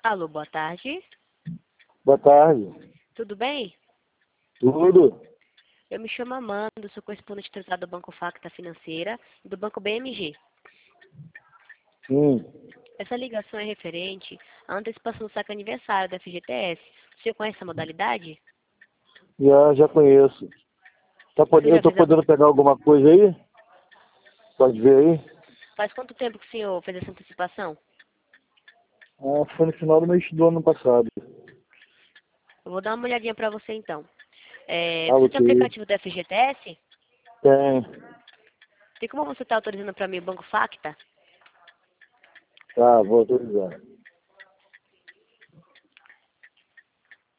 Alô, boa tarde. Boa tarde. Tudo bem? Tudo? Eu me chamo Amanda, sou correspondente titular do Banco Facta Financeira e do Banco BMG. Sim. Essa ligação é referente à antecipação do saque aniversário da FGTS. Você conhece essa modalidade? Já conheço. Você Eu já tô fez algum... podendo pegar alguma coisa aí? Pode ver aí? Faz quanto tempo que o senhor fez essa antecipação? Foi no final do ano passado. Eu vou dar uma olhadinha para você então. Você tem Ok. aplicativo da FGTS? Tem. Tem como você estar autorizando para mim o Banco Facta? Tá, vou autorizar.